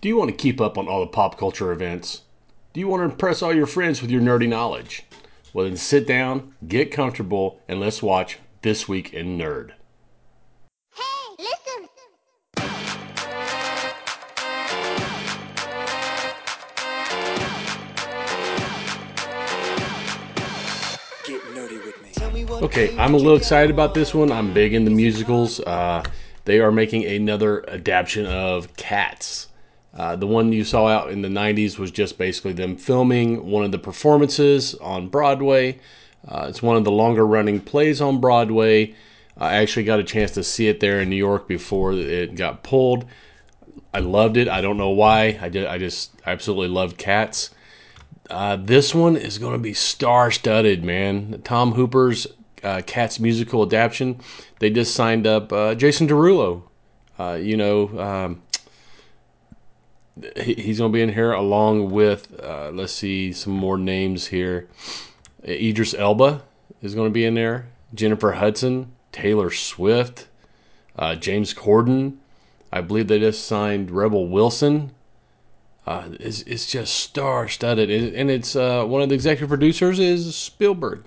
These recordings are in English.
Do you want to keep up on all the pop culture events? Do you want to impress all your friends with your nerdy knowledge? Well, then sit down, get comfortable, and let's watch This Week in Nerd. Hey, listen! Get nerdy with me. Okay, I'm a little excited about this one. I'm big into musicals. They are making another adaptation of Cats. The one you saw out in the 90s was just basically them filming one of the performances on Broadway. It's one of the longer running plays on Broadway. I actually got a chance to see it there in New York before it got pulled. I loved it. I don't know why. I just absolutely loved Cats. This one is going to be star-studded, man. Tom Hooper's Cats musical adaptation. They just signed up Jason Derulo. He's going to be in here along with, let's see, some more names here. Idris Elba is going to be in there. Jennifer Hudson, Taylor Swift, James Corden. I believe they just signed Rebel Wilson. It's just star-studded, and it's one of the executive producers is Spielberg.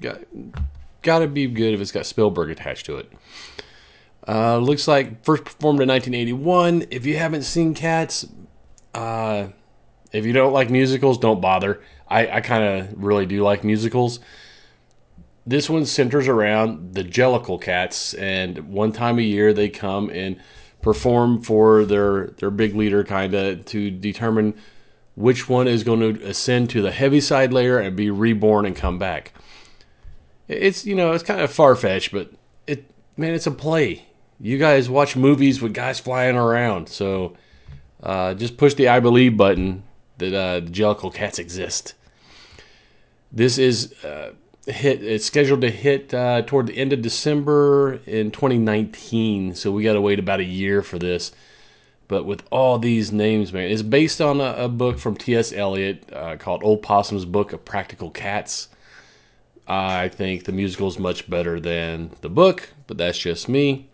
Got to be good if it's got Spielberg attached to it. Looks like first performed in 1981. If you haven't seen Cats, if you don't like musicals, don't bother. I kind of really do like musicals. This one centers around the Jellicle Cats, and one time a year they come and perform for their big leader, kind of, to determine which one is going to ascend to the Heaviside layer and be reborn and come back. It's kind of far-fetched, but it's a play. You guys watch movies with guys flying around, so just push the I believe button that the Jellicle Cats exist. This is it's scheduled to hit toward the end of December in 2019, so we got to wait about a year for this. But with all these names, man, it's based on a book from T.S. Eliot called Old Possum's Book of Practical Cats. I think the musical is much better than the book, but that's just me.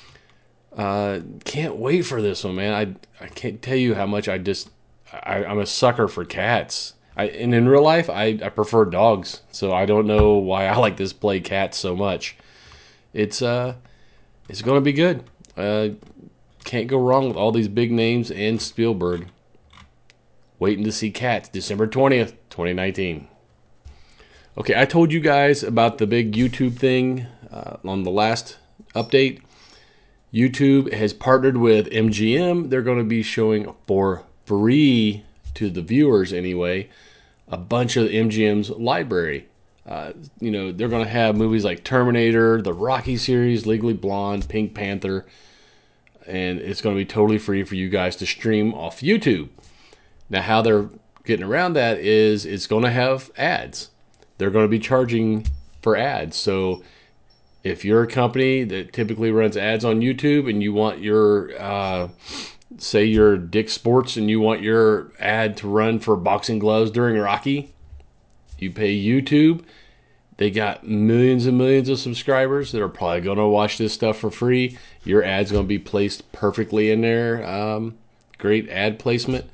Can't wait for this one, man. I can't tell you how much I'm a sucker for cats. And in real life, I prefer dogs, so I don't know why I like this play Cats so much. It's going to be good. Can't go wrong with all these big names and Spielberg. Waiting to see Cats, December 20th, 2019. Okay, I told you guys about the big YouTube thing on the last update. YouTube has partnered with MGM. They're going to be showing for free to the viewers anyway, a bunch of MGM's library. They're going to have movies like Terminator, the Rocky series, Legally Blonde, Pink Panther, and it's going to be totally free for you guys to stream off YouTube. Now, how they're getting around that is it's going to have ads. They're going to be charging for ads. So if you're a company that typically runs ads on YouTube and you want your say you're Dick Sports and you want your ad to run for boxing gloves during Rocky, you pay YouTube. They got millions and millions of subscribers that are probably going to watch this stuff for free. Your ad's going to be placed perfectly in there. Great ad placement.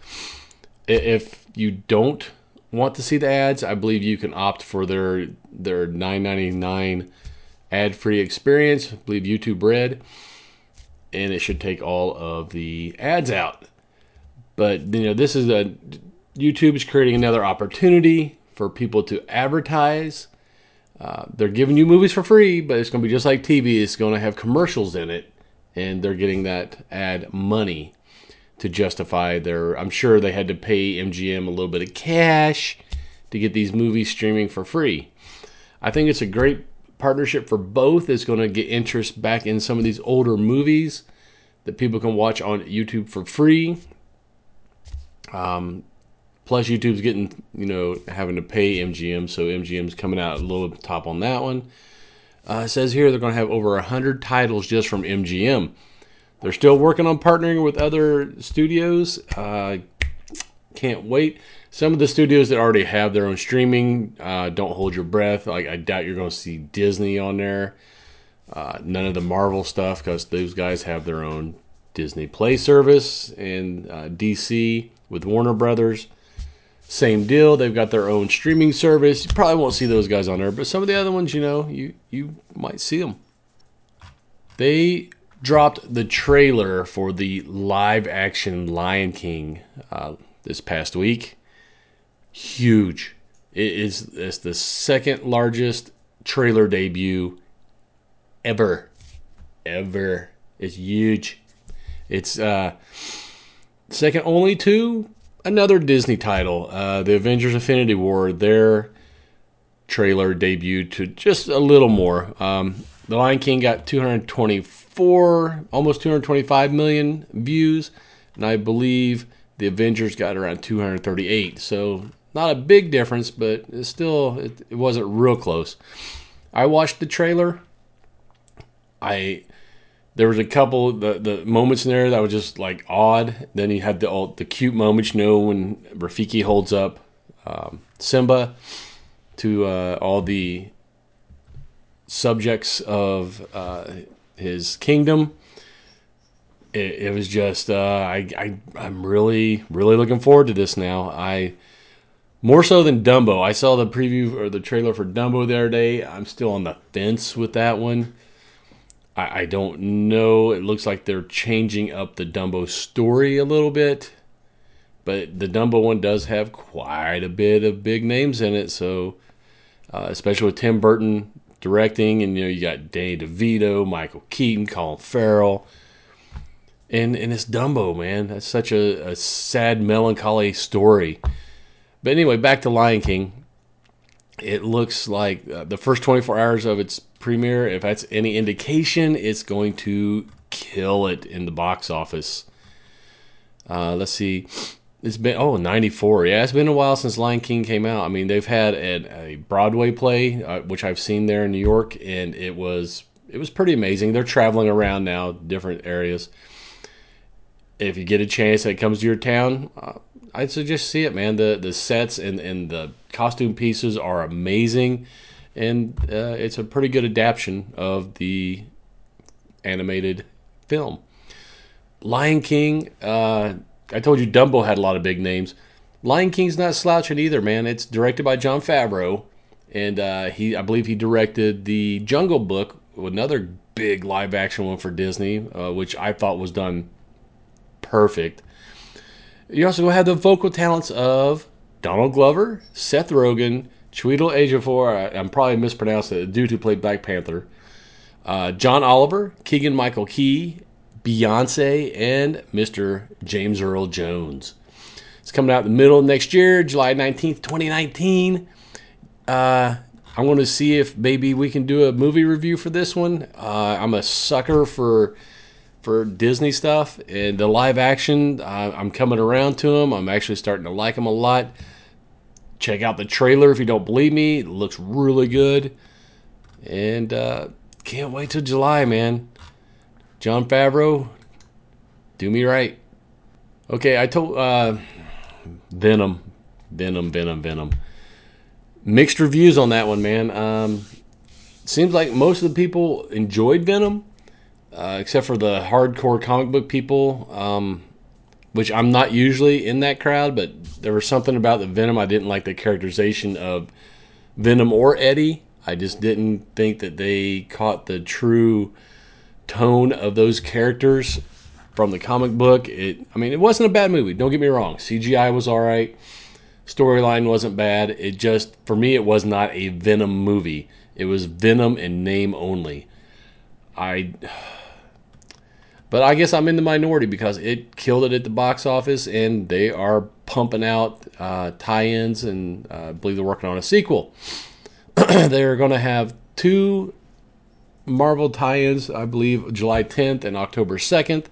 If you don't want to see the ads, I believe you can opt for their $9.99 ad-free experience. I believe YouTube Red. And it should take all of the ads out. But this is YouTube is creating another opportunity for people to advertise. They're giving you movies for free, but it's going to be just like TV. It's going to have commercials in it, and they're getting that ad money to justify their. I'm sure they had to pay MGM a little bit of cash to get these movies streaming for free. I think it's a great partnership for both. Is going to get interest back in some of these older movies that people can watch on YouTube for free. Plus YouTube's getting, having to pay MGM, so MGM's coming out a little top on that one. It says here they're going to have over 100 titles just from MGM. They're still working on partnering with other studios. Can't wait. Some of the studios that already have their own streaming, don't hold your breath. I doubt you're going to see Disney on there. None of the Marvel stuff, because those guys have their own Disney Play service in DC with Warner Brothers. Same deal. They've got their own streaming service. You probably won't see those guys on there, but some of the other ones, you might see them. They dropped the trailer for the live-action Lion King this past week. Huge. It's the second largest trailer debut ever. It's huge. It's second only to another Disney title, the Avengers Infinity War. Their trailer debuted to just a little more. The Lion King got 224, almost 225 million views, and I believe the Avengers got around 238. So not a big difference, but it wasn't real close. I watched the trailer. There was a couple the moments in there that were just like odd. Then you had the cute moments, when Rafiki holds up Simba to all the subjects of his kingdom. It was just I'm really looking forward to this now. More so than Dumbo. I saw the preview or the trailer for Dumbo the other day. I'm still on the fence with that one. I don't know. It looks like they're changing up the Dumbo story a little bit. But the Dumbo one does have quite a bit of big names in it. So, especially with Tim Burton directing. And, you got Danny DeVito, Michael Keaton, Colin Farrell. And it's Dumbo, man. That's such a sad, melancholy story. But anyway, back to Lion King. It looks like the first 24 hours of its premiere, if that's any indication, it's going to kill it in the box office. Let's see. It's been, 94. Yeah, it's been a while since Lion King came out. I mean, they've had a Broadway play, which I've seen there in New York, and it was pretty amazing. They're traveling around now, different areas. If you get a chance that comes to your town, I'd suggest see it, man. The sets and the costume pieces are amazing, and it's a pretty good adaptation of the animated film. Lion King, I told you Dumbo had a lot of big names. Lion King's not slouching either, man. It's directed by Jon Favreau, and I believe he directed the Jungle Book, another big live action one for Disney, which I thought was done perfect. You also have the vocal talents of Donald Glover, Seth Rogen, Chiwetel Ejiofor, I'm probably mispronouncing it, the dude who played Black Panther, John Oliver, Keegan-Michael Key, Beyonce, and Mr. James Earl Jones. It's coming out in the middle of next year, July 19th, 2019. I'm going to see if maybe we can do a movie review for this one. I'm a sucker for Disney stuff, and the live action, I'm coming around to them. I'm actually starting to like them a lot. Check out the trailer if you don't believe me. It looks really good, and can't wait till July, man. Jon Favreau, do me right. Okay, I told Venom. Mixed reviews on that one, man. Seems like most of the people enjoyed Venom. Except for the hardcore comic book people, which I'm not usually in that crowd, but there was something about the Venom. I didn't like the characterization of Venom or Eddie. I just didn't think that they caught the true tone of those characters from the comic book. It wasn't a bad movie. Don't get me wrong. CGI was all right. Storyline wasn't bad. It just, for me, it was not a Venom movie. It was Venom in name only. But I guess I'm in the minority because it killed it at the box office, and they are pumping out tie-ins, and I believe they're working on a sequel. They're going to have 2 Marvel tie-ins, I believe, July 10th and October 2nd.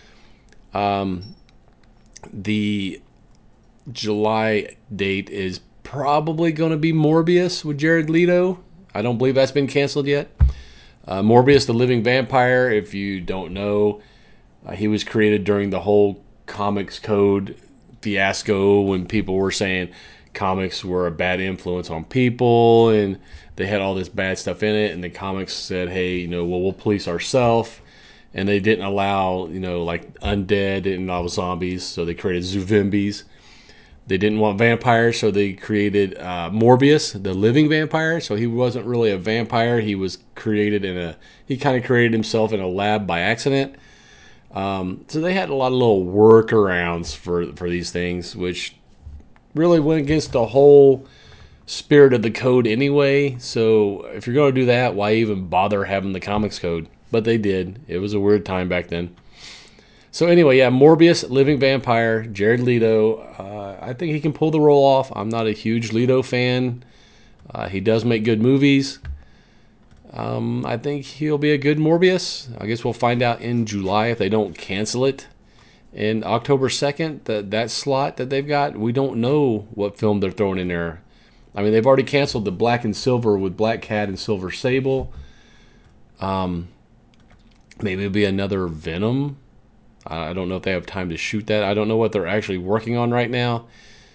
The July date is probably going to be Morbius with Jared Leto. I don't believe that's been canceled yet. Morbius, the Living Vampire, if you don't know, he was created during the whole Comics Code fiasco when people were saying comics were a bad influence on people and they had all this bad stuff in it. And the comics said, hey, we'll police ourselves. and they didn't allow, like undead and allow zombies, so they created Zuvimbies. They didn't want vampires, so they created Morbius, the living vampire. So he wasn't really a vampire. He was created he kind of created himself in a lab by accident. So they had a lot of little workarounds for these things, which really went against the whole spirit of the code anyway. So if you're going to do that, why even bother having the comics code? But they did. It was a weird time back then. So anyway, yeah, Morbius, living vampire, Jared Leto. I think he can pull the role off. I'm not a huge Leto fan. He does make good movies. I think he'll be a good Morbius. I guess we'll find out in July if they don't cancel it. And October 2nd, that slot that they've got, we don't know what film they're throwing in there. I mean, they've already canceled the Black and Silver with Black Cat and Silver Sable. Maybe it'll be another Venom. I don't know if they have time to shoot that. I don't know what they're actually working on right now.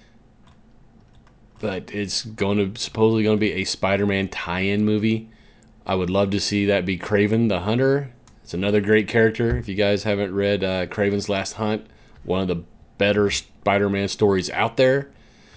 But it's supposedly going to be a Spider-Man tie-in movie. I would love to see that be Kraven the Hunter. It's another great character. If you guys haven't read Kraven's Last Hunt, one of the better Spider-Man stories out there.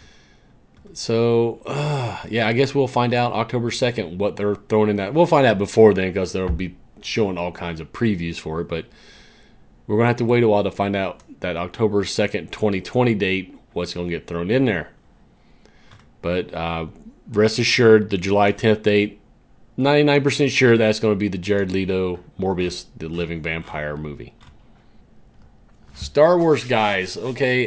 So, yeah, I guess we'll find out October 2nd what they're throwing in that. We'll find out before then because they'll be showing all kinds of previews for it. But we're going to have to wait a while to find out that October 2nd, 2020 date, what's going to get thrown in there. But rest assured, the July 10th date, 99% sure that's going to be the Jared Leto Morbius, the Living Vampire movie. Star Wars guys, okay.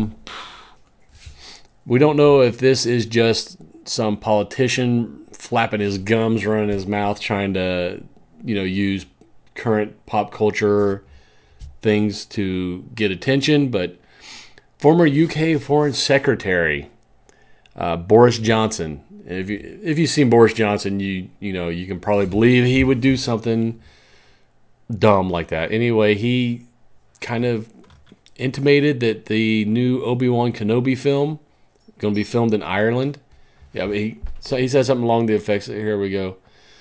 We don't know if this is just some politician flapping his gums, running his mouth, trying to, use current pop culture things to get attention, but former UK Foreign Secretary Boris Johnson. If you've seen Boris Johnson, you can probably believe he would do something dumb like that. Anyway, he kind of intimated that the new Obi-Wan Kenobi film going to be filmed in Ireland. Yeah, but he said something along the effects. Here we go.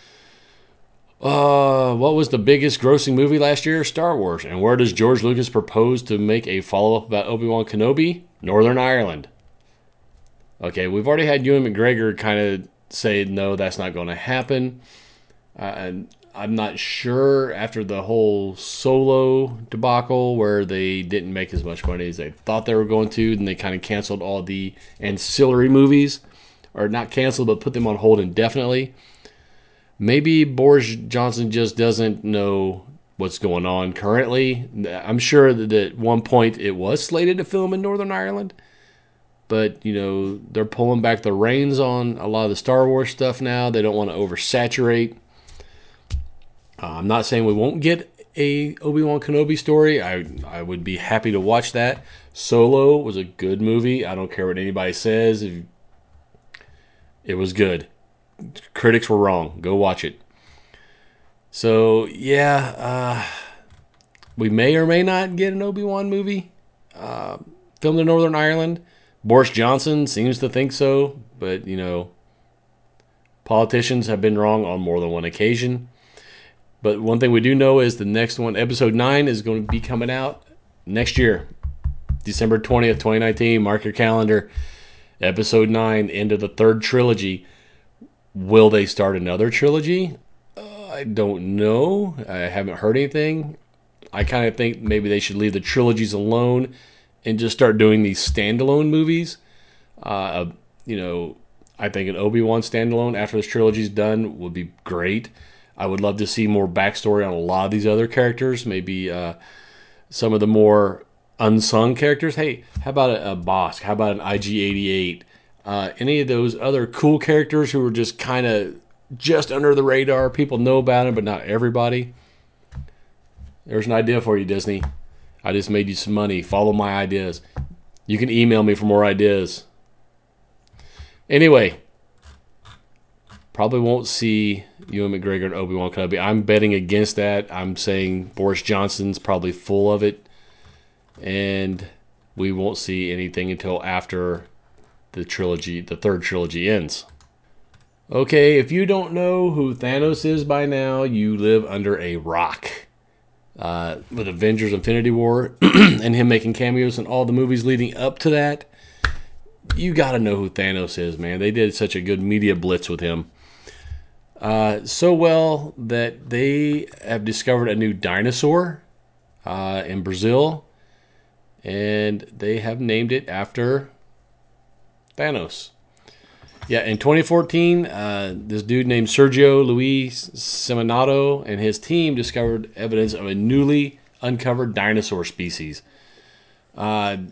What was the biggest grossing movie last year? Star Wars. And where does George Lucas propose to make a follow-up about Obi-Wan Kenobi? Northern Ireland. Okay, we've already had Ewan McGregor kind of say, no, that's not going to happen. And I'm not sure after the whole Solo debacle where they didn't make as much money as they thought they were going to, and they kind of canceled all the ancillary movies. Or not canceled, but put them on hold indefinitely. Maybe Boris Johnson just doesn't know what's going on currently. I'm sure that at one point it was slated to film in Northern Ireland. But, they're pulling back the reins on a lot of the Star Wars stuff now. They don't want to oversaturate. I'm not saying we won't get a Obi-Wan Kenobi story. I would be happy to watch that. Solo was a good movie. I don't care what anybody says. It was good. Critics were wrong. Go watch it. So, yeah, we may or may not get an Obi-Wan movie filmed in Northern Ireland. Boris Johnson seems to think so, but, politicians have been wrong on more than one occasion. But one thing we do know is the next one, episode 9, is going to be coming out next year, December 20th, 2019. Mark your calendar. Episode 9, end of the third trilogy. Will they start another trilogy? I don't know. I haven't heard anything. I kind of think maybe they should leave the trilogies alone and just start doing these standalone movies. I think an Obi-Wan standalone after this trilogy's done would be great. I would love to see more backstory on a lot of these other characters. Maybe some of the more unsung characters. Hey, how about a Bosk? How about an IG-88? Any of those other cool characters who were just kind of just under the radar. People know about them, but not everybody. There's an idea for you, Disney. I just made you some money. Follow my ideas. You can email me for more ideas. Anyway, probably won't see Ewan McGregor and Obi-Wan Kenobi. I'm betting against that. I'm saying Boris Johnson's probably full of it. And we won't see anything until after the third trilogy ends. Okay, if you don't know who Thanos is by now, you live under a rock. with Avengers Infinity War and him making cameos in all the movies leading up to that. You got to know who Thanos is, man. They did such a good media blitz with him. So well that they have discovered a new dinosaur in Brazil, and they have named it after Thanos. Yeah, in 2014, this dude named Sergio Luis Seminato and his team discovered evidence of a newly uncovered dinosaur species. I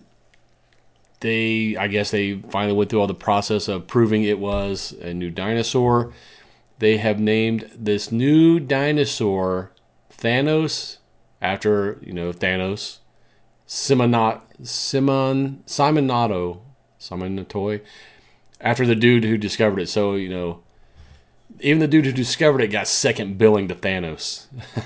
guess they finally went through all the process of proving it was a new dinosaur. They have named this new dinosaur Thanos after, Thanos. Simonatoy, after the dude who discovered it. So, even the dude who discovered it got second billing to Thanos.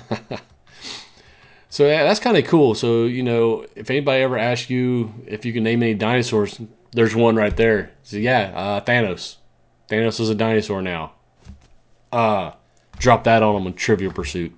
So, yeah, that's kind of cool. So, if anybody ever asks you if you can name any dinosaurs, there's one right there. So, yeah, Thanos. Thanos is a dinosaur now. Drop that on them in Trivial Pursuit.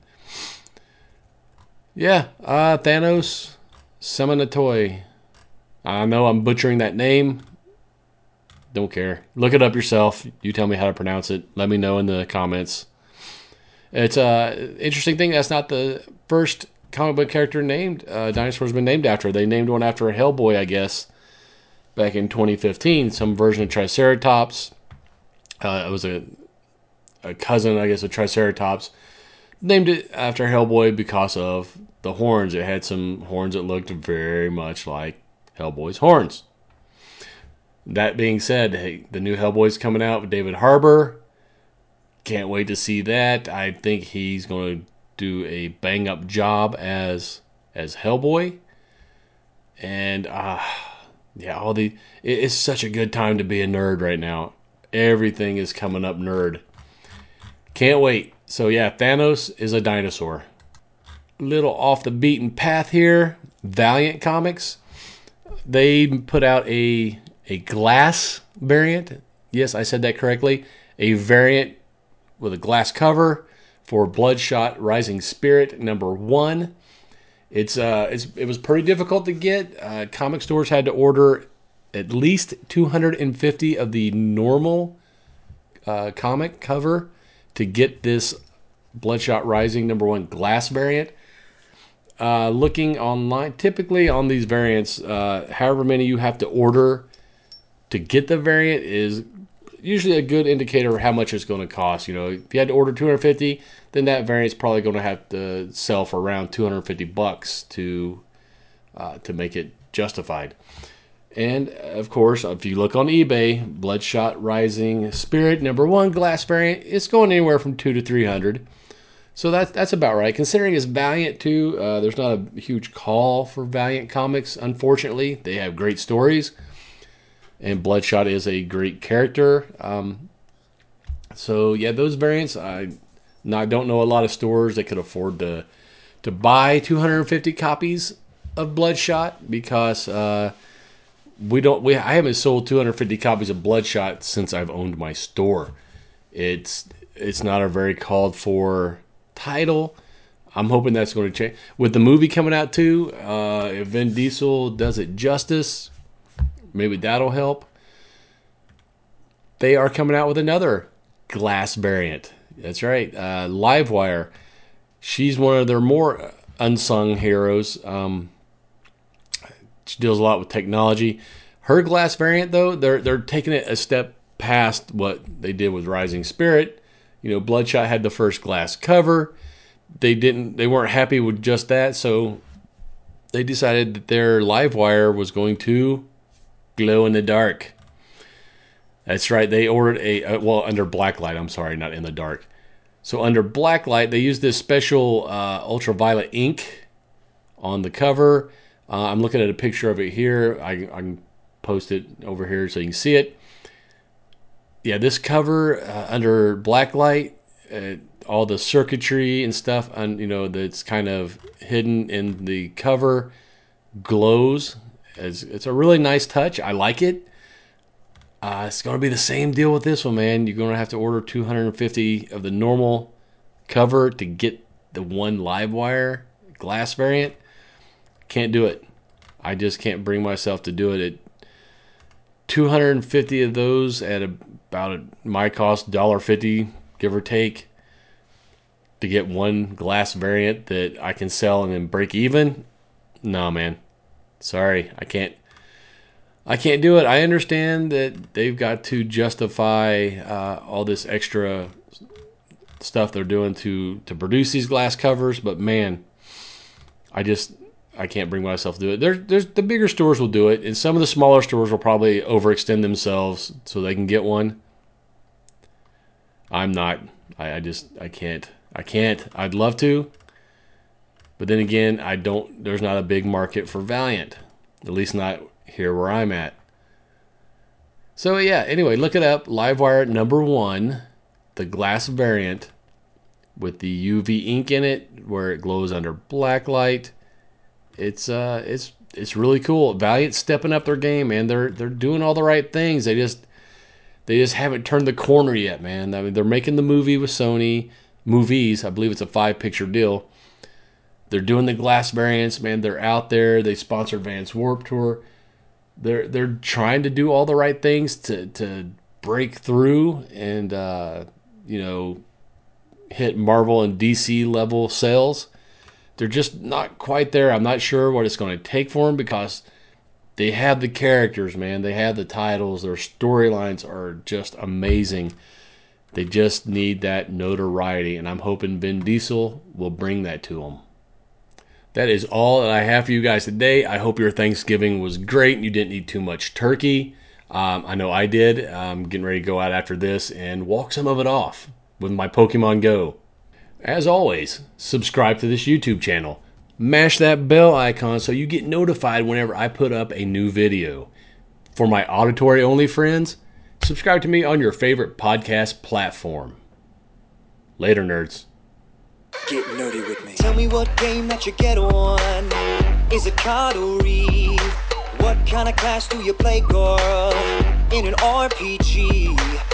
Yeah, Thanos Seminatoy. I know I'm butchering that name. Don't care. Look it up yourself. You tell me how to pronounce it. Let me know in the comments. It's an interesting thing. That's not the first comic book character named dinosaur's been named after. They named one after Hellboy, I guess, back in 2015. Some version of Triceratops. It was a cousin, I guess, of Triceratops. Named it after Hellboy because of the horns. It had some horns that looked very much like Hellboy's horns. That being said, hey, the new Hellboy's coming out with David Harbour. Can't wait to see that. I think he's going to do a bang-up job as Hellboy. And it's such a good time to be a nerd right now. Everything is coming up nerd. Can't wait. So yeah, Thanos is a dinosaur. Little off the beaten path here. Valiant Comics. They put out a glass variant. Yes, I said that correctly. A variant with a glass cover for Bloodshot Rising Spirit #1. It was pretty difficult to get. Comic stores had to order at least 250 of the normal comic cover to get this Bloodshot Rising #1 glass variant. Looking online, typically on these variants, however many you have to order to get the variant is usually a good indicator of how much it's going to cost. If you had to order 250, then that variant's probably going to have to sell for around $250 to make it justified. And of course, if you look on eBay, Bloodshot Rising Spirit #1 glass variant, it's going anywhere from $200 to $300. So that's about right. Considering it's Valiant too, there's not a huge call for Valiant Comics. Unfortunately, they have great stories, and Bloodshot is a great character. So yeah, those variants, I don't know a lot of stores that could afford to buy 250 copies of Bloodshot because I haven't sold 250 copies of Bloodshot since I've owned my store. It's not a very called for title. I'm hoping that's going to change with the movie coming out too. If Vin Diesel does it justice, maybe that'll help. They are coming out with another glass variant. That's right, Livewire. She's one of their more unsung heroes. She deals a lot with technology. Her glass variant, though, they're taking it a step past what they did with Rising Spirit. Bloodshot had the first glass cover. They weren't happy with just that, so they decided that their Livewire was going to glow in the dark. That's right. They ordered under blacklight. I'm sorry, not in the dark. So under blacklight, they used this special ultraviolet ink on the cover. I'm looking at a picture of it here. I can post it over here so you can see it. Yeah, this cover under blacklight, all the circuitry and stuff, that's kind of hidden in the cover glows. It's a really nice touch. I like it. It's going to be the same deal with this one, man. You're going to have to order 250 of the normal cover to get the one Livewire glass variant, can't do it. I just can't bring myself to do it. 250 of those at about my cost, $1.50, give or take, to get one glass variant that I can sell and then break even. No, man. Sorry, I can't do it. I understand that they've got to justify all this extra stuff they're doing to produce these glass covers, but man, I can't bring myself to do it. There's the bigger stores will do it, and some of the smaller stores will probably overextend themselves so they can get one. I'm not. I can't. I'd love to, but then again, I don't. There's not a big market for Valiant, at least not here where I'm at. So yeah. Anyway, look it up. Livewire #1, the glass variant with the UV ink in it, where it glows under black light. It's really cool. Valiant's stepping up their game, man. They're doing all the right things. They just haven't turned the corner yet, man. I mean, they're making the movie with Sony movies. I believe it's a 5-picture deal. They're doing the glass variants, man. They're out there. They sponsored Vans Warped Tour. They're trying to do all the right things to break through and hit Marvel and DC level sales. They're just not quite there. I'm not sure what it's going to take for them because they have the characters, man. They have the titles. Their storylines are just amazing. They just need that notoriety, and I'm hoping Vin Diesel will bring that to them. That is all that I have for you guys today. I hope your Thanksgiving was great and you didn't eat too much turkey. I know I did. I'm getting ready to go out after this and walk some of it off with my Pokemon Go. As always, subscribe to this YouTube channel. Mash that bell icon so you get notified whenever I put up a new video. For my auditory-only friends, subscribe to me on your favorite podcast platform. Later, nerds. Get nerdy with me. Tell me what game that you get on. Is it card or read? What kind of class do you play, girl? In an RPG.